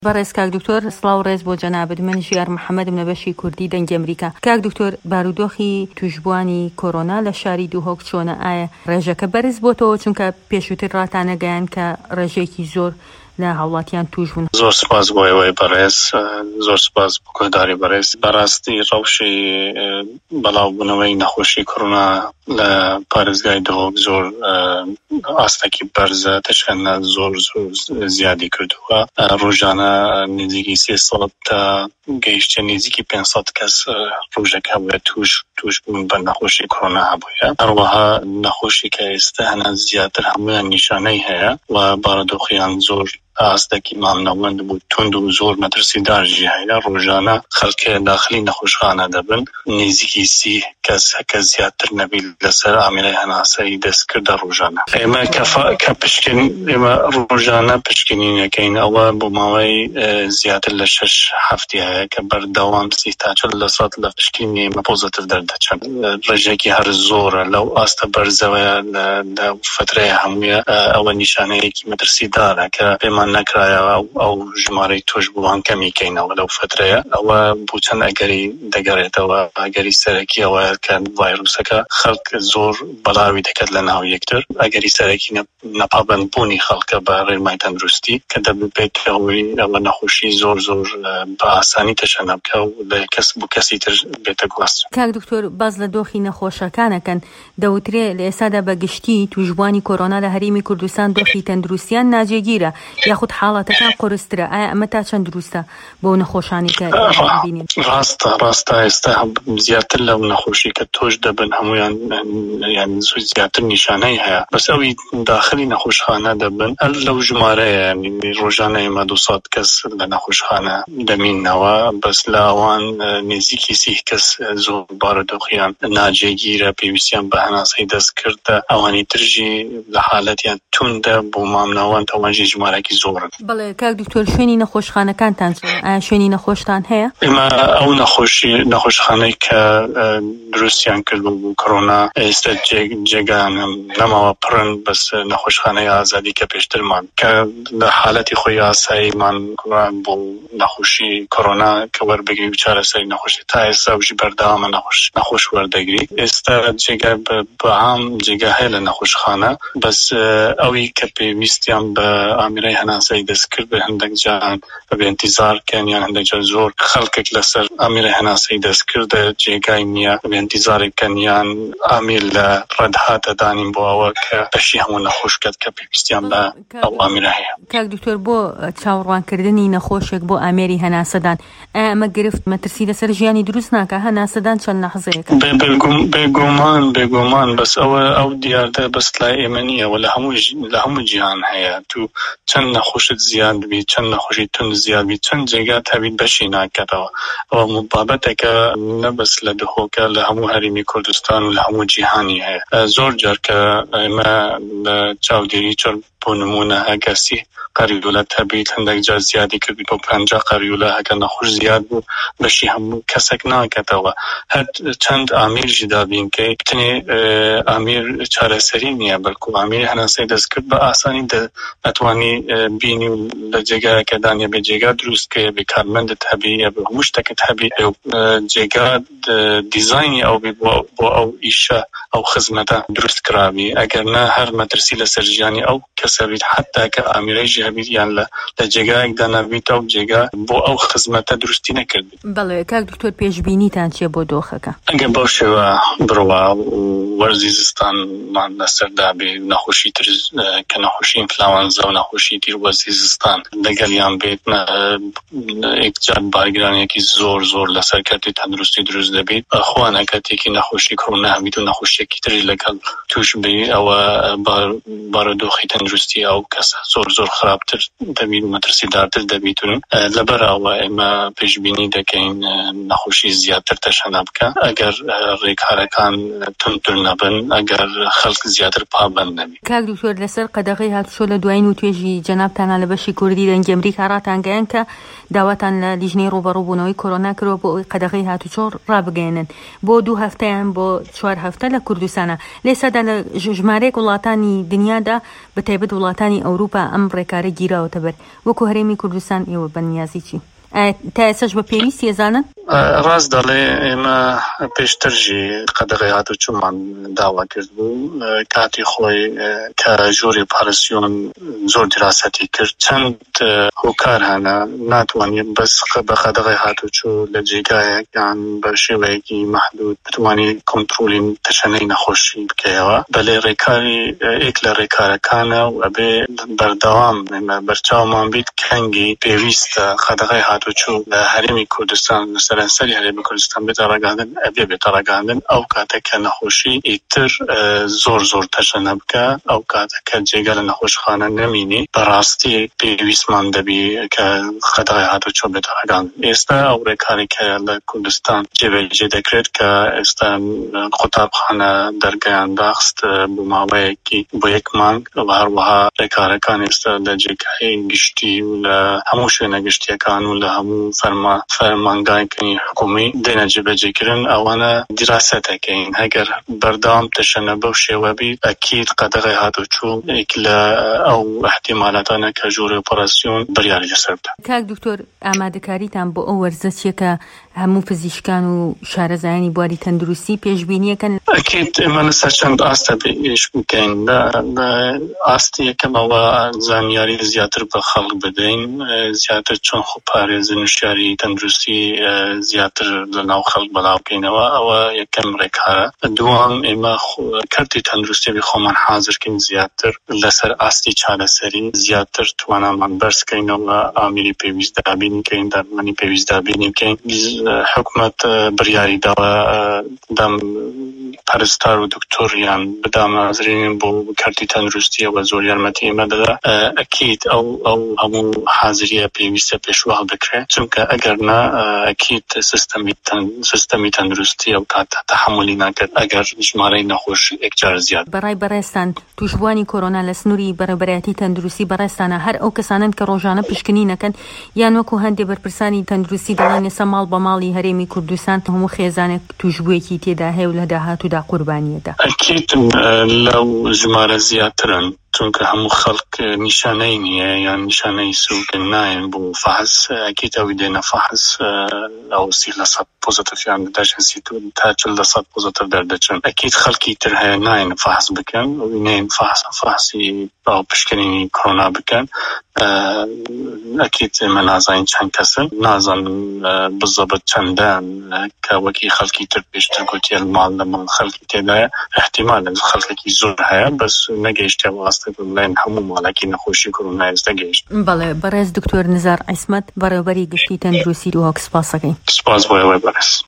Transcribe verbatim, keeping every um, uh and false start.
بەڕێز کاک دکتۆر سڵاو ڕێز بۆ جەنابەت. من ژیار محەممەدم لە بەشی کوردی دەنگی ئەمریکا. کاک دکتۆر، بارودۆخی توشبوانی کۆرۆنا لە شاری دووهۆک چۆنە؟ ئایا ڕێژەکە بەرز بۆتەوە؟ چونکە پێشووتر ڕاتانەگەیان کە ڕێژێکی زۆر لە هاوڵاتیان توش بوون. زۆر سپاس بۆ ئێوەی بەڕێز، زۆر سپاس بۆ کۆداری بەڕێز. بەڕاستی ڕەوشی بەڵاوبوونەوەی نەخۆشی کۆرۆنا لە پارێزگای دووهۆک زۆر ئاستێکی بەرزە، تەشەنە زۆر زۆر زیادی کردووە. ڕۆژانە نزیکی سێ سەد تا گەیشتە نزیکی پێنج سەد کەس ڕۆژێکە بووە توش توش بوون بە نەخۆشی کۆرۆنا هەبووە. هەروەها نەخۆشی کە ئێستا هەنا زیاتر هەمویان نیشانەی هەیە و بارودۆخیان زۆر ئاستێکی مامنەوەند بوو، تند و زۆر مەترسیدارژی هەیە. ڕۆژانە خەڵکە داخلی نەخۆشخانە دەبن، نزیکی سی کەس کە زیاتر نەبی لەسەر ئامێرەی هەناسەی دەستکردە ڕۆژانە. ئێمە کە پشکین ئێمە ڕۆژانە پشکنینەکەین، ئەوە بۆ ماوەی زیاتر لە شەش هەفتی هەیە کە بەردەوام سی تا چل لە سەد لە پشکنی ئێمە پۆزیتیڤ دەردەچن. ڕێژێکی هەر زۆرە لەو ئاستە بەرزەوەیە لە فترەیە هەموویە. ئەوە نیشانەیەکی مەترسیدارە کە پێمان نەکرایەوە ئەو ژمارەی توش بووان کەمیکەینەوە لەو فترەیە. ئەوە بۆ چەند ئەگەری دەگەڕێتەوە، ئەگەری سەرەکی ئەوەیە کە ڤایرۆسەکە خەڵک زۆر بەڵاوی دەکات لە ناو یەکتر. ئەگەری سەرەکی نەپابەندبوونی خەڵکە بە ڕێنمای تەندروستی کە دەبێت ئەوەی ئەوە نەخۆشی زۆر زۆر بە ئاسانی تەشەنە بکە و لە کەس بۆ کەسی تر بێتە گواست. کاک دکتۆر، باز لە دۆخی نەخۆشەکانەکەن دەوترێ لە ئێستادا بە گشتی توشبوانی کۆرۆنا لە هەرێمی کوردستان دۆخی تەندروستیان ناجێگیرە یاخود حاڵەتەکان قورسترە. ئایا ئەمە تا چەند دروستە بۆ نەخۆشانی کە بینین؟ ڕاستە ڕاستە ئێستا زیاتر لەو نەخۆشی کە تۆش دەبن هەمویان یان زیاتر نیشانەی هەیە، بەس ئەوی داخلی نەخۆشخانە دەبن. هەر لەو ژمارەیە ڕۆژانە ئێمە دوو سەد کەس لە نەخۆشخانە دەمینەوە، بەس لە ئەوان نزیکی سی کەس زۆر بارودۆخیان ناجێگیرە، پێویستیان بە هەناسەی دەستکردە. ئەوانی ترژی لە حالەتیان توندە بۆ مامناوەند، ئەوانژی ژمارەکی زۆرن. بەڵێ کاک دکتۆر، شوێنی نەخۆشخانەکانتان چۆنە؟ ئایا شوێنی نەخۆشتان هەیە؟ ئێمە ئەو نەخۆشی نەخۆشخانەی کە دروستیان کردبوو بوو کۆرۆنا ئێستا جێگان نەماوە پڕن، بەس نەخۆشخانەی ئازادی کە پێشترمان کە لە حالەتی خۆی ئاساییمان بۆ نەخۆشی کۆرۆنا کە وەربگری و چارەسەری نەخۆشی تا ئێستا وژی بەردەوامە نەخۆش نەخۆش وەردەگری. ئێستا جێگا بەعام جێگا هەیە لە نەخۆشخانە، بەس ئەوی کە پێویستیان بە ئامێرەی هەناسەی دەستکرد بە هەندێک جان بە ئینتیزار کەن یان هەندێک جار زۆر خەڵکێک لەسەر ئامێرەی هەناسەی دەستکردە جێگای نییە بە ئینتیزارێک کەن یان ئامیر لە ڕەدهاتە دانین بۆ ئەوە کە بەشی هەموو نەخۆشکەت کە پێویستیان بە ئەو ئامێرە هەیە. کاک دکتۆر، بۆ چاوەڕوانکردنی نەخۆشێک بۆ ئامێری هەناسەدان ئەمە گرفت مەترسی لەسەر ژیانی دروست ناکە؟ هەناسەدان چەند نەخزەیەکە؟ بێگومان بێگومان، بەس ئەوە ئەو دیاردە بەست لای ئێمە نییە و لە هەموو لە هەموو جیهان هەیە. تو چەند نەخۆشت زیاد بی، چەند نەخۆشی تند زیاد بی، چەند جێگا تەبیت بەشی ناکەتەوە. ئەوە مبابەتێکە نەبەس لە دهۆکە، لە هەموو هەرێمی کوردستان و لە هەموو جیهانی هەیە. زۆر جار کە ئێمە لە چاودێری چۆر بۆ نمونە ئەگەسی قەریولە تەبیت هەندێک جار زیادی کردی بۆ پەنجا قەریولە هەکە نەخۆش زیاد بوو بەشی هەموو کەسێک ناکەتەوە. هەر چەند ئامێرژی دابین کە بتنێ ئامێر چارەسەری نییە، بەڵکو ئامێری هەناسەی دەستکرد بە ئاسانی ئەتوانی بینی و لە جێگایەکە دانیە بێ جێگا دروستکەیە، بێ کارمەندت هەبی، بە هەموو شتێکت هەبی، جێگا دیزاینی ئەو بێ بۆ ئەو ئیشە ئەو خزمەتە دروست کراوی. ئەگەر نا هەر مەترسی لەسەر ژیانی ئەو کەسە بیت، حتا کە ئامێرەیژی هەبیت یان لە جێگایەکدا نەبیت، ئەو جێگا بۆ ئەو خزمەتە دروستی نەکردی. بەڵێ کاک دکتۆر، پێشبینیتان چیە بۆ دۆخەکە؟ ئەگەر بەو شێوە بڕوا وەرزی زستانمان لەسەردا بێ، نەخۆشی تر کە نەخۆشی ئینفلاوەنزا و نەخۆشی تر وەرزی زستان لەگەڵیان بێت، ئێکجار بارگرانێکی زۆر زۆر لەسەر کەرتی تەندروستی دروست دەبێت. خوانە کاتێکی نەخۆشی کۆرۆنا هەبیت و نەخۆشیێکی تری لەگەڵ توش بێ، ئەوە بارودۆخی تەندروستی ئەو کەسە زۆر زۆر خراپتر دەبیت و مەترسیدارتر دەبیتون. لەبەرەوە ئێمە پێشبینی دەکەین نەخۆشی زیاتر تەشەنە بکە ئەگەر ڕێکارەکان تونتر نەبن، ئەگەر خەڵک زیاتر پابەند نەبی. کاک دکتۆر، لەسەر قەدەغەی هاتووشۆ لە دوایین و توێژی جەنابتانە لە بەشی کوردی دەنگی ئەمریکا ڕاتانگەیان کە داواتان لە لیژنەی ڕوبەڕووبوونەوەی کۆرۆنا کردەوە بۆ ئەوەی قەدەغەی هاتووچۆ ڕابگەێنن بۆ دوو هەفتەیان بۆ چوار هەفتە لە کوردستانە. لێسادا لە ژمارەیەک وڵاتانی دنیادا بەتایبەت وڵاتانی ئەوروپا ئەم ڕێکارە گیراوەتە بەر وەکو هەرێمی کوردستان ئێوە بەنیازی چی؟ تا ئێساش بە پێویستی ێزانن؟ ڕاست دەڵێ ئێمە پێشترژی قەدەغی هاتوچوومان داوا کرد بوو کاتی خۆی کە ژووری پارێزیۆن زۆر دراسەتی کرد چەند هۆکار هەنا ناتوانێت بەس بە قەدەغی هاتوچوو لە جێگایەک یان بە شێوەیەکی مەحدود بتوانێت کۆنتڕۆلی تەشەنەی نەخۆشی بکەیەوە بەلێ ڕێکاری ئێک لە ڕێکارەکانە و ئەبێ بەردەوام بەرچاومان بیت کەنگی پێویستە قەدەغی هاتوچوو لە هەرێمی کوردستان سەرانسەری هەرێمی کوردستان بێتە ڕاگەاندن ئەبێ بێتە ڕاگەاندن ئەو کاتێککە نەخۆشی ئیتر زۆر زۆر تەشەنە بکە ئەو کاتێککە جێگە لە نەخۆشخانە نەمینی بەڕاستی پێویستمان دەبی کە قەدەغی هاتوچوو بێتە ڕاگەاندن. ئێستا ئەو ڕێکارێکە لە کوردستان جێبەجێ دەکرێت کە ئێستا قوتابخانە دەرگایان داخست بۆ ماوەیەکی بۆ یەک مانگ و هەروەها ڕێکارەکان ئێستا لە جێگای گشتی و لە هەموو شوێنە گشتیەکان و لە هەموو فەرما فەرمانگایکردنی حکومی دێنە جێبەجێکردن ئەوانە دیراسەتەکەین هەگەر بەردەوام تەشەنە بەو شێوە بیت ئەکید قەدەغی هاتوچوو ئێک لە ئەو احتیمالاتانە کە ژووری ئۆپەراسیۆن بڕیاری لەسەر بدات. کاک دکتۆر ئامادەکاریتان بۆ ئەو وەرزەچیە کە هەموو پزیشکان و شارەزایانی بواری تەندروستی پێشبینیەکەن؟ ئەکید ئێمە لەسەر چەند ئاستە پێش بکەین ئاستی یەکەم ئەوە زانیاری زیاتر بە خەڵک بدەین زیاتر چۆن خۆپارێزن وشیاری تەندروستی زیاتر لەناو خەڵک بەڵاو بکەینەوە ئەوە یەکەم ڕێکارە. دووەم ئێمە کارتی تەندروستی خۆمان حازرکەین زیاتر لەسەر ئاستی چارەسەری زیاتر توانامان بەرزکەینەوە ئامری پێویست دابینی بکەین دەرمانی پێویست دابینی بکەین. حکومەت بڕیاری داوە دەم پەرستار و دکتۆریان بدامازرێنین بۆ کارتی تەندروستیەوە زۆر یارمەتی ئێمە دەدا. ئەکید ئەو ئەو هەموو حازریە پێویستە پێشوا بکرێت چونکە ئەگەر نا ئەکید سیستەمی سیستەمی تەندروستی ئەو کات تەحملی ناکرد ئەگەر ژمارەی نەخۆش یەکجار زیاد. بەڕای بەڕێستان توشبوانی کۆرۆنا لە سنووری بەرەبەرایەتی تەندروستی بەڕێستانە هەر ئەو کەسانن کە ڕۆژانە پشکنی نەکەن یان وەکو هەندێک بەرپرسانی تەندروستی دەڵێن ئێستا ماڵ بە ماڵی هەرێمی کوردستان هەموو خێزانێک توشبوویەکی تێدا هەیە و لە داهاتوودا قوربانیەدا. ئەکید لەو ژمارە زیاترن چونکە هەموو خەڵک نیشانەی نییە یان نیشانەی سووکن ناین بۆ فەحس ئەکید ئەوی دێنە فەحس ئەو سی لە سەد پۆزیتیڤیان دەدەچن سی تا چل لە سەد پۆزیتیڤ دەردەچن. ئەکید خەڵکی تر هەیە ناین فەحس بکەن و نین فەحس فەحسی ئەو پشکنینی کۆرۆنا بکەن. ئەکید ئێمە نازانین چەند کەسن نازانم بزەبت چەندان کە وەکی خەڵکی تر پێشتر گوتیە ماڵ لە ماڵ خەڵکی تێدایە احتیمال خەڵکێکی زۆر هەیە بەس نەگەیشتە وەستە بڵێن هەموو ماڵێکی نەخۆشی کۆرۆنا ئێستا گەیشت. بەڵێ بەڕێز دکتۆر نزار عیسمەت بەڕێوەبەری گشتی تەندروستی و هۆک سپاس دەکەین. سپاس بۆ ئێوە بەڕێز.